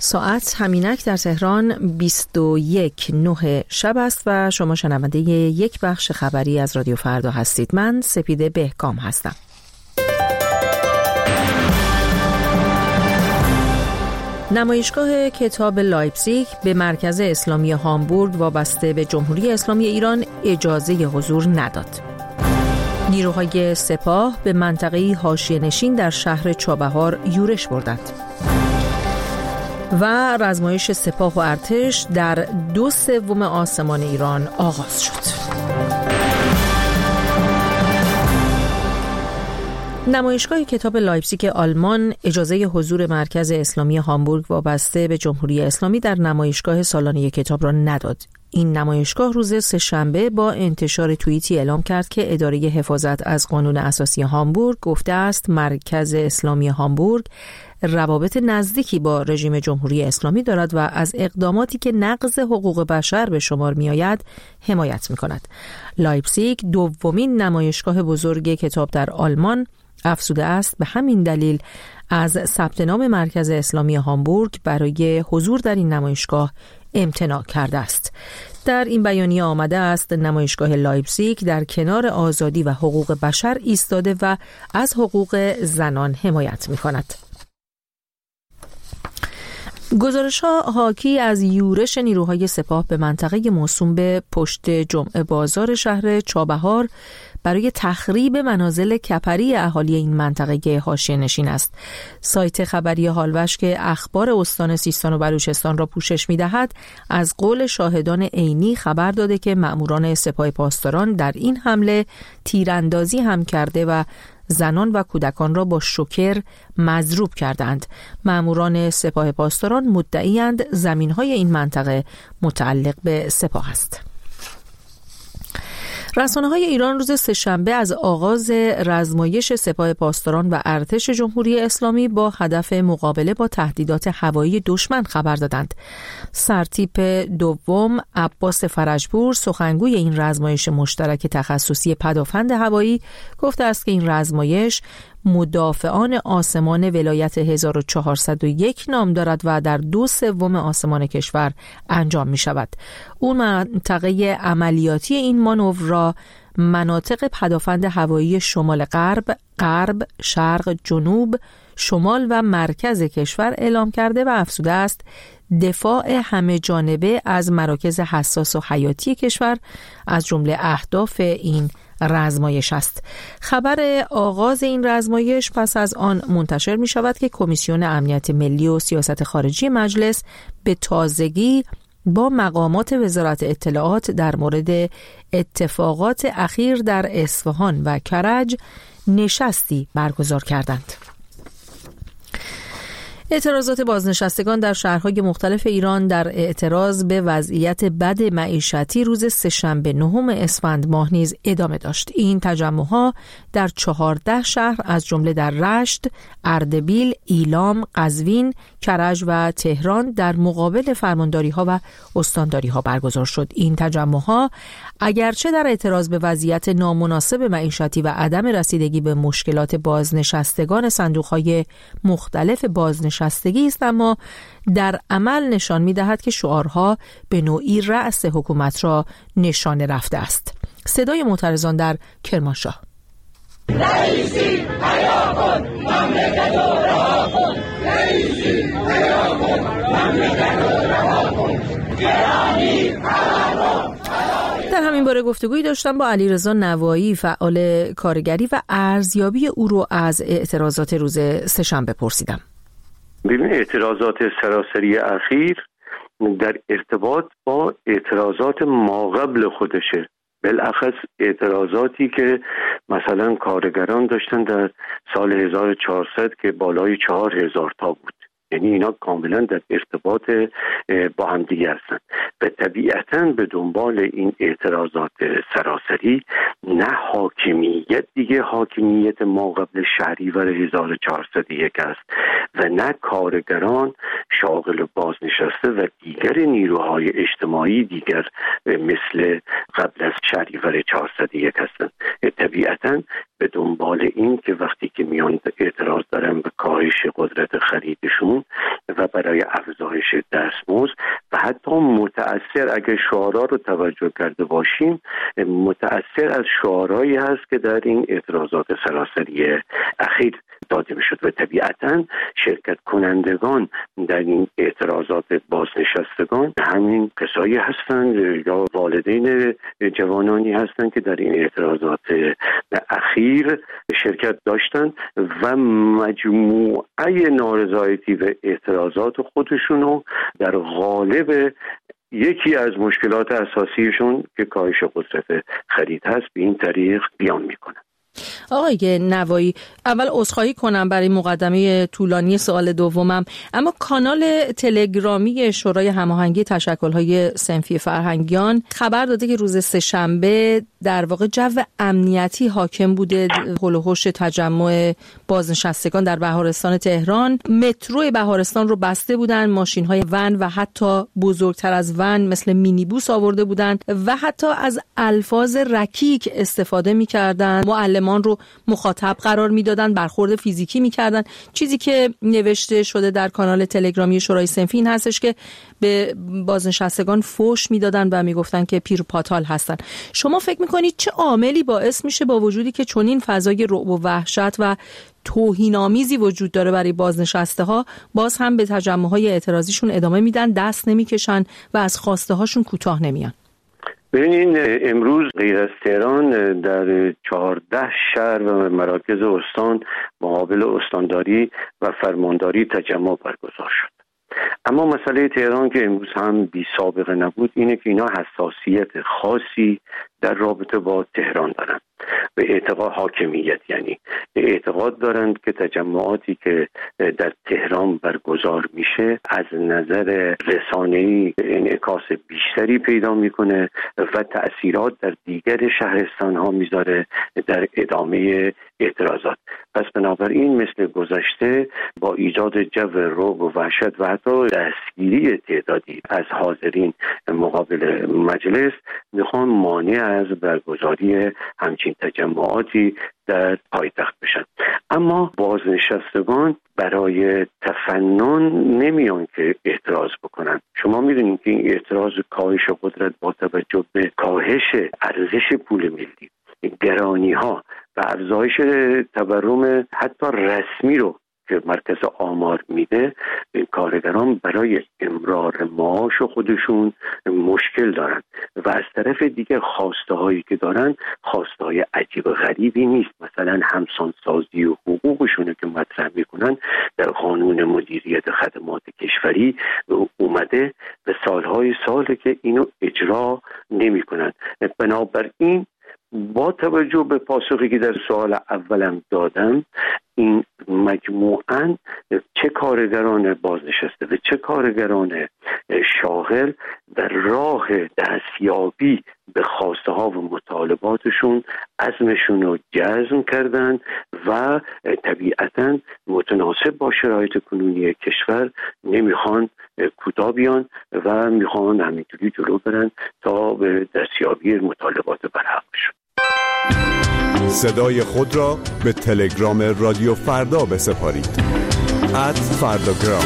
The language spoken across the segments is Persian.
ساعت همینک در تهران 21:09 شب است و شما شنونده یک بخش خبری از رادیو فردا هستید. من سپیده بهکام هستم. نمایشگاه کتاب لایپزیگ به مرکز اسلامی هامبورگ وابسته به جمهوری اسلامی ایران اجازه حضور نداد. نیروهای سپاه به منطقه حاشیه‌نشین در شهر چابهار یورش بردند. و رزمایش سپاه و ارتش در 2/3 آسمان ایران آغاز شد. نمایشگاه کتاب لایپزیگ آلمان اجازه حضور مرکز اسلامی هامبورگ وابسته به جمهوری اسلامی در نمایشگاه سالانه کتاب را نداد. این نمایشگاه روز سه‌شنبه با انتشار توییتی اعلام کرد که اداره حفاظت از قانون اساسی هامبورگ گفته است مرکز اسلامی هامبورگ روابط نزدیکی با رژیم جمهوری اسلامی دارد و از اقداماتی که نقض حقوق بشر به شمار می آید حمایت می کند. لایپزیگ دومین نمایشگاه بزرگ کتاب در آلمان افزوده است به همین دلیل از ثبت نام مرکز اسلامی هامبورگ برای حضور در این نمایشگاه امتناع کرده است. در این بیانیه آمده است نمایشگاه لایپزیگ در کنار آزادی و حقوق بشر ایستاده و از حقوق زنان حمایت می کند. گزارش‌ها حاکی از یورش نیروهای سپاه به منطقه موسوم به پشت جمعه بازار شهر چابهار برای تخریب منازل کپری اهالی این منطقه حاشیه‌نشین است. سایت خبری هالوش که اخبار استان سیستان و بلوچستان را پوشش می‌دهد، از قول شاهدان عینی خبر داده که مأموران سپاه پاسداران در این حمله تیراندازی هم کرده و زنان و کودکان را با شوکر مضروب کردند. مأموران سپاه پاسداران مدعی‌اند زمین‌های این منطقه متعلق به سپاه است. رسانه‌های ایران روز سه‌شنبه از آغاز رزمایش سپاه پاسداران و ارتش جمهوری اسلامی با هدف مقابله با تهدیدات هوایی دشمن خبر دادند. سرتیپ دوم عباس فرجپور سخنگوی این رزمایش مشترک تخصصی پدافند هوایی گفته است که این رزمایش مدافعان آسمان ولایت 1401 نام دارد و در 2/3 آسمان کشور انجام می شود. اون منطقه عملیاتی این مانور را مناطق پدافند هوایی شمال غرب، شرق، جنوب، شمال و مرکز کشور اعلام کرده و افزوده است دفاع همه جانبه از مراکز حساس و حیاتی کشور از جمله اهداف این رزمایش است. خبر آغاز این رزمایش پس از آن منتشر می شود که کمیسیون امنیت ملی و سیاست خارجی مجلس به تازگی با مقامات وزارت اطلاعات در مورد اتفاقات اخیر در اصفهان و کرج نشستی برگزار کردند. اعتراضات بازنشستگان در شهرهای مختلف ایران در اعتراض به وضعیت بد معیشتی روز سه‌شنبه 9 اسفند ماه نیز ادامه داشت. این تجمعها در 14 شهر از جمله در رشت، اردبیل، ایلام، قزوین، کرج و تهران در مقابل فرمانداری‌ها و استانداری‌ها برگزار شد. این تجمعها اگرچه در اعتراض به وضعیت نامناسب معیشتی و عدم رسیدگی به مشکلات بازنشستگان صندوق‌های مختلف بازنشستگی است، اما در عمل نشان می‌دهد که شعارها به نوعی رأس حکومت را نشانه رفته است. صدای معترضان در کرمانشاه: رئیسی حیا کن، مملکت رو رها کن، رئیسی حیا کن، مملکت رو رها کن، گرانی حرام. در همین باره گفتگویی داشتم با علیرضا نوایی، فعال کارگری، و ارزیابی او رو از اعتراضات روز سه‌شنبه پرسیدم. ببین، اعتراضات سراسری اخیر در ارتباط با اعتراضات ماقبل خودشه، بالاخص اعتراضاتی که مثلا کارگران داشتن در سال 1400 که بالای 4000 تا بود. یعنی اینا کاملا در ارتباط با هم دیگه هستن و طبیعتاً به دنبال این اعتراضات سراسری نه حاکمیت دیگه، حاکمیت ما قبل شهریور 1401 است و نه کارگران شاغل بازنشسته و دیگر نیروهای اجتماعی دیگر مثل قبل از شهریور 401 هستند. طبیعتاً به دنبال این که وقتی که میان اعتراض دارن به کاهش قدرت خریدشون و برای افزایش دستمزد و حتی متأثر، اگر شعارا رو توجه کرده باشیم، متأثر از شعارهایی هست که در این اعتراضات سراسری اخیر داده میشد و طبیعتاً شرکت کنندگان در این اعتراضات بازنشستگان همین کسایی هستند یا والدین جوانانی هستند که در این اعتراضات اخیر شرکت داشتند و مجموعه نارضایتی و اعتراضات خودشونو در قالب یکی از مشکلات اساسیشون که کاهش قدرت خرید هست به این طریق بیان میکنن. آقای نوایی، اول عذرخواهی کنم برای مقدمه طولانی سوال دومم، اما کانال تلگرامی شورای هماهنگی تشکل‌های صنفی فرهنگیان خبر داده که روز سه‌شنبه در واقع جو امنیتی حاکم بوده حول و حوش تجمع بازنشستگان در بهارستان تهران. مترو بهارستان رو بسته بودن، ماشین‌های ون و حتی بزرگتر از ون مثل مینیبوس آورده بودند و حتی از الفاظ رکیک استفاده می‌کردند. معلمان رو مخاطب قرار میدادن، برخورد فیزیکی میکردن. چیزی که نوشته شده در کانال تلگرامی شورای صنفی این هستش که به بازنشستگان فحش میدادن و میگفتن که پیر و پاتال هستن. شما فکر میکنید چه عاملی باعث میشه با وجودی که چنین فضای رعب و وحشت و توهین‌آمیزی وجود داره برای بازنشسته ها، باز هم به تجمع‌های اعتراضیشون ادامه میدن، دست نمیکشن و از خواسته هاشون کوتاه نمیان؟ ببینین، امروز غیر از تهران در 14 شهر و مراکز استان مقابل استانداری و فرمانداری تجمع برگزار شد. اما مسئله تهران که امروز هم بی سابقه نبود اینه که اینا حساسیت خاصی در رابطه با تهران دارن. به اعتقاد حاکمیت، یعنی به اعتقاد دارند که تجمعاتی که در تهران برگزار میشه از نظر رسانه‌ای انعکاس بیشتری پیدا میکنه و تأثیرات در دیگر شهرستان ها میذاره در ادامه اعتراضات. پس بنابراین مثل گذشته با ایجاد جو رعب و وحشت و حتی دستگیری تعدادی از حاضرین مقابل مجلس میخوان مانع از برگزاری همچین تجمعاتی در پایتخت بشن. اما بازنشستگان برای تفنن نمیان که اعتراض بکنن. شما میدونید که این اعتراض کاهش قدرت با توجه به کاهش ارزش پول ملی، گرانی ها و افزایش تورم حتی رسمی رو که مرکز آمار میده، کارگران برای امرار معاش خودشون مشکل دارن و از طرف دیگه خواسته هایی که دارن خواسته های عجیب و غریبی نیست. مثلا همسانسازی و حقوقشون که مطرح میکنن در قانون مدیریت خدمات کشوری اومده و سالهای ساله که اینو اجرا نمیکنن. بنابراین با توجه به پاسخی که در سوال اولم دادم، این مجموعاً چه کارگران بازنشسته و چه کارگران شاغل در راه دستیابی به خواسته ها و مطالباتشون عزمشون رو جزم کردن و طبیعتاً متناسب با شرایط کنونی کشور نمیخوان کوتاه بیان و میخوان همینطوری جلو برن تا به دستیابی مطالبات برحقشون. صدای خود را به تلگرام رادیو فردا بسپارید. @فرداگرام.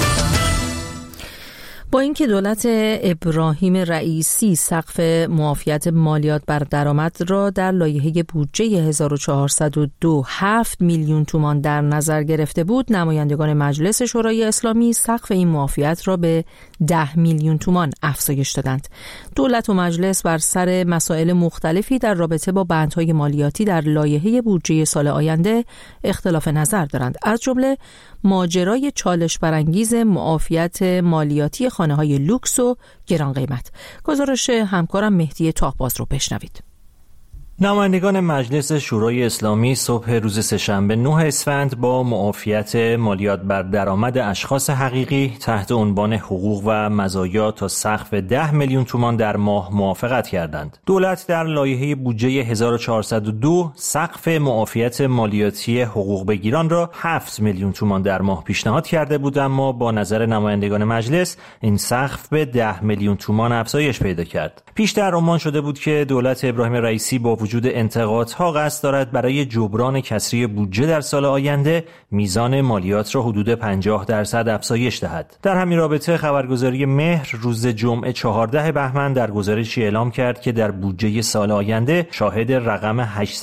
با اینکه دولت ابراهیم رئیسی سقف معافیت مالیات بر درآمد را در لایحه بودجه 1402 7 میلیون تومان در نظر گرفته بود، نمایندگان مجلس شورای اسلامی سقف این معافیت را به 10 میلیون تومان افزایش دادند. دولت و مجلس بر سر مسائل مختلفی در رابطه با بندهای مالیاتی در لایحه بودجه سال آینده اختلاف نظر دارند، از جمله ماجرای چالش برانگیز معافیت مالیاتی خانه‌های لوکس و گران قیمت. گزارش همکارم مهدی تاهباز رو بشنوید. نمایندگان مجلس شورای اسلامی صبح روز سه‌شنبه 9 اسفند با معافیت مالیات بر درآمد اشخاص حقیقی تحت عنوان حقوق و مزایا تا سقف 10 میلیون تومان در ماه موافقت کردند. دولت در لایحه بودجه 1402 سقف معافیت مالیاتی حقوق بگیران را 7 میلیون تومان در ماه پیشنهاد کرده بود، اما با نظر نمایندگان مجلس این سقف به 10 میلیون تومان افزایش پیدا کرد. پیشتر عنوان شده بود که دولت ابراهیم رئیسی با وجود انتقادها قصد دارد برای جبران کسری بودجه در سال آینده میزان مالیات را حدود 50% افزایش دهد. در همین رابطه خبرگزاری مهر روز جمعه 14 بهمن در گزارشی اعلام کرد که در بودجه سال آینده شاهد رقم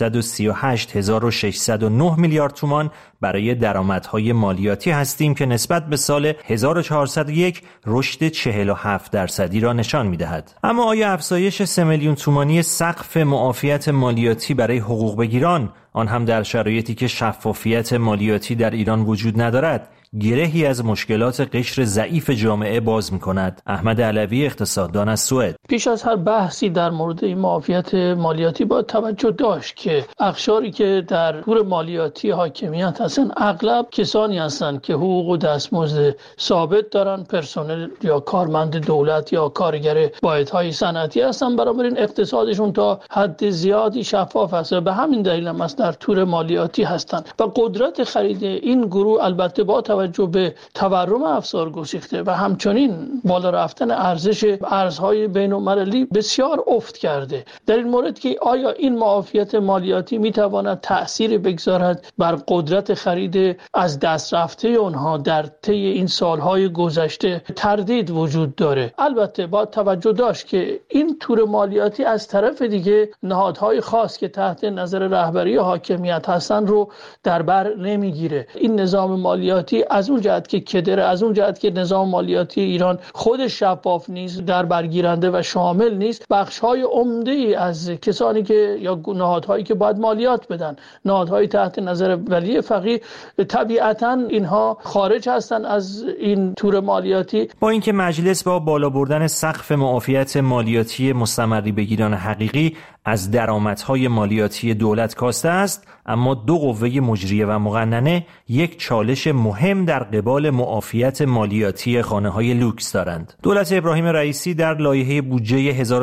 838609 میلیارد تومان برای درآمدهای مالیاتی هستیم که نسبت به سال 1401 رشد 47% را نشان می‌دهد. اما آیا افزایش 3 میلیون تومانی سقف معافیت مالیاتی برای حقوق بگیران، آن هم در شرایطی که شفافیت مالیاتی در ایران وجود ندارد، گرهی از مشکلات قشر ضعیف جامعه باز می‌کند؟ احمد علوی، اقتصاددان از سوئد: پیش از هر بحثی در مورد این معافیت مالیاتی باید توجه داشت که اقشاری که در تور مالیاتی حاکمیت هستن اغلب کسانی هستند که حقوق و دستمزد ثابت دارن، پرسنل یا کارمند دولت یا کارگر واحدهای صنعتی هستن، بنابراین اقتصادشون تا حد زیادی شفاف است. به همین دلیل هم در تور مالیاتی هستند و قدرت خرید این گروه البته با توجه به تورم افزار گسیخته و همچنین بالا رفتن ارزش ارزهای بین‌المللی بسیار افت کرده. در این مورد که آیا این معافیت مالیاتی میتواند تأثیر بگذارد بر قدرت خرید از دست رفته اونها در طی این سالهای گذشته، تردید وجود داره. البته با توجه داشت که این تور مالیاتی از طرف دیگه نهادهای خاص که تحت نظر رهبری حاکمیت هستن رو در بر نمیگیره. این نظام مالیاتی از اون جهت که کدره، از اون جهت که نظام مالیاتی ایران خودش شفاف نیست، در برگیرنده و شامل نیست، بخش‌های عمده‌ای از کسانی که یا نهادهایی که باید مالیات بدن، نهادهای تحت نظر ولی فقیه، طبیعتاً اینها خارج هستن از این تور مالیاتی. با اینکه مجلس با بالا بردن سقف معافیت مالیاتی مستمری بگیران حقیقی از درآمدهای مالیاتی دولت کاسته است، اما دو قوه مجریه و مقننه یک چالش مهم در قبال معافیت مالیاتی خانه‌های لوکس دارند. دولت ابراهیم رئیسی در لایحه بودجه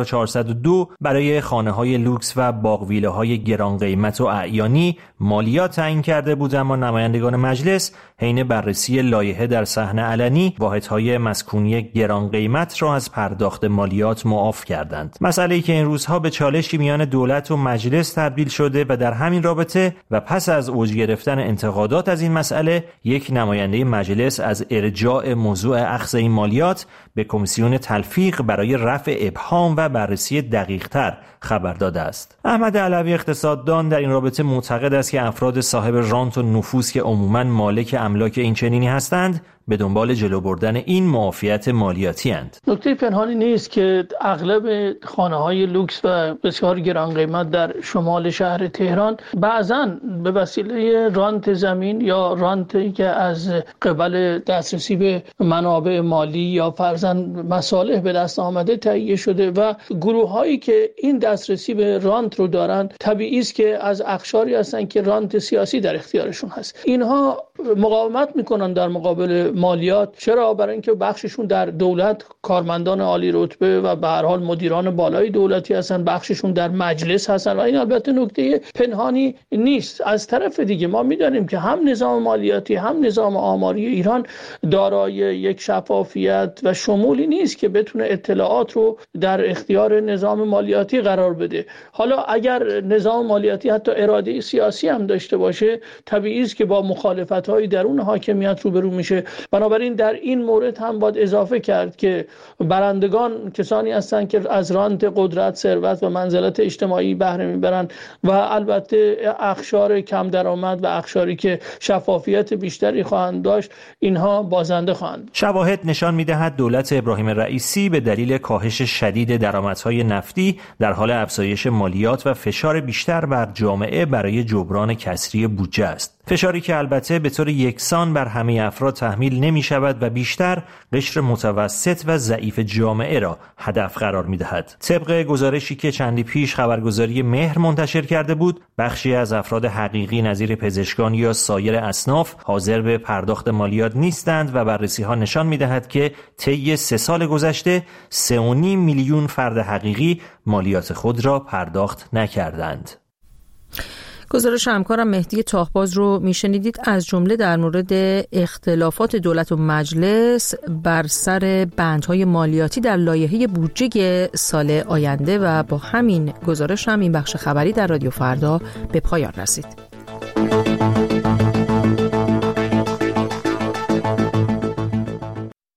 1402 برای خانه‌های لوکس و باغ‌ویلاهای گران قیمت و اعیانی مالیات تعیین کرده بود، اما نمایندگان مجلس حین بررسی لایحه در صحن علنی واحدهای مسکونی گران قیمت را از پرداخت مالیات معاف کردند. مسئله‌ای که این روزها به چالشی میان دولت و مجلس تبدیل شده و در همین رابطه و پس از اوج گرفتن انتقادات از این مسئله، یک نماینده مجلس از ارجاع موضوع اخذ این مالیات به کمیسیون تلفیق برای رفع ابهام و بررسی دقیق‌تر خبر داده است. احمد علوی، اقتصاددان، در این رابطه معتقد است که افراد صاحب رانت و نفوذ که عموماً مالک املاک این چنینی هستند به دنبال جلو بردن این معافیت مالیاتی اند. نکته پنهانی نیست که اغلب خانه‌های لوکس و بسیار گران قیمت در شمال شهر تهران بعضاً به وسیله رانت زمین یا رانتی که از قبل دسترسی به منابع مالی یا فرضاً مصالح به دست آمده تهیه شده و گروه‌هایی که این دسترسی به رانت رو دارن طبیعی است که از اقشاری هستن که رانت سیاسی در اختیارشون هست. اینها مقاومت میکنن در مقابل مالیات. چرا؟ برای اینکه بخششون در دولت کارمندان عالی رتبه و به هر حال مدیران بالای دولتی هستن، بخششون در مجلس هستن و این البته نکته پنهانی نیست. از طرف دیگه ما میدونیم که هم نظام مالیاتی هم نظام آماری ایران دارای یک شفافیت و شمولی نیست که بتونه اطلاعات رو در اختیار نظام مالیاتی قرار بده. حالا اگر نظام مالیاتی حتی اراده سیاسی هم داشته باشه، طبیعی است که با مخالفت‌های درون حاکمیت روبرو میشه. بنابراین در این مورد هم باید اضافه کرد که برندگان کسانی هستند که از رانت قدرت، ثروت و منزلت اجتماعی بهره میبرن و البته اقشار کم درآمد و اقشاری که شفافیت بیشتری خواهند داشت، اینها بازنده خواهند. شواهد نشان میدهد دولت ابراهیم رئیسی به دلیل کاهش شدید درآمدهای نفتی در حال افزایش مالیات و فشار بیشتر بر جامعه برای جبران کسری بودجه است. فشاری که البته به طور یکسان بر همه افراد تحمیل نمی شود و بیشتر قشر متوسط و ضعیف جامعه را هدف قرار می دهد. طبق گزارشی که چندی پیش خبرگزاری مهر منتشر کرده بود، بخشی از افراد حقیقی نظیر پزشکان یا سایر اصناف حاضر به پرداخت مالیات نیستند و بررسی‌ها نشان می‌دهد که طی 3 سال گذشته 3.5 میلیون فرد حقیقی مالیات خود را پرداخت نکردند. گزارش همکارم مهدی تاهباز رو میشنیدید، از جمله در مورد اختلافات دولت و مجلس بر سر بندهای مالیاتی در لایحه بودجه سال آینده و با همین گزارش هم این بخش خبری در رادیو فردا به پایان رسید.